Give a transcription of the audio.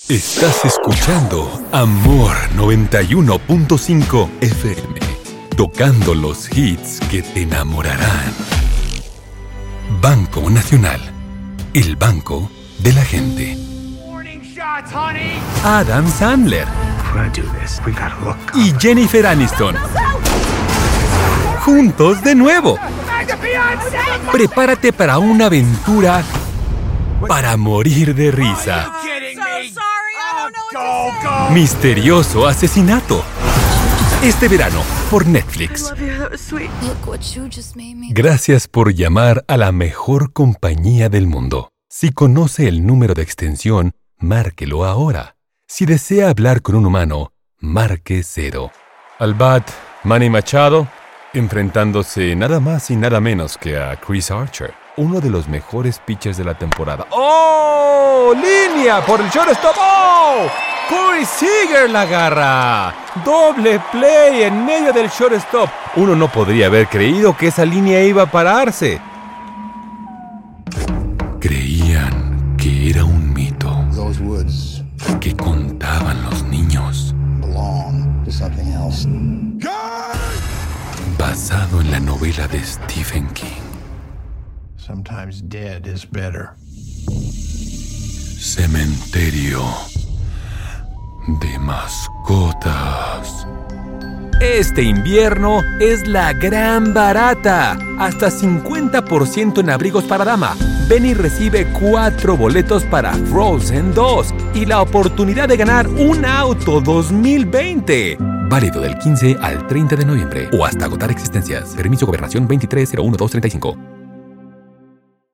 Estás escuchando Amor 91.5 FM, tocando los hits que te enamorarán. Banco Nacional, el banco de la gente. Adam Sandler y Jennifer Aniston, juntos de nuevo. Prepárate para una aventura para morir de risa. Misterioso asesinato. Este verano por Netflix. Gracias por llamar a la mejor compañía del mundo. Si conoce el número de extensión, márquelo ahora. Si desea hablar con un humano, marque 0. Al bat, Manny Machado, enfrentándose nada más y nada menos que a Chris Archer, uno de los mejores pitchers de la temporada. ¡Oh! ¡Línea por el shortstop! ¡Oh! Corey Seager la agarra. Doble play en medio del shortstop. Uno no podría haber creído que esa línea iba a pararse. Creían que era un mito que contaban los niños, basado en la novela de Stephen King. Sometimes dead is better. Cementerio de mascotas. Este invierno es la gran barata. Hasta 50% en abrigos para dama. Ven y recibe 4 boletos para Frozen 2 y la oportunidad de ganar un auto 2020. Válido del 15 al 30 de noviembre o hasta agotar existencias. Permiso Gobernación 2301-235.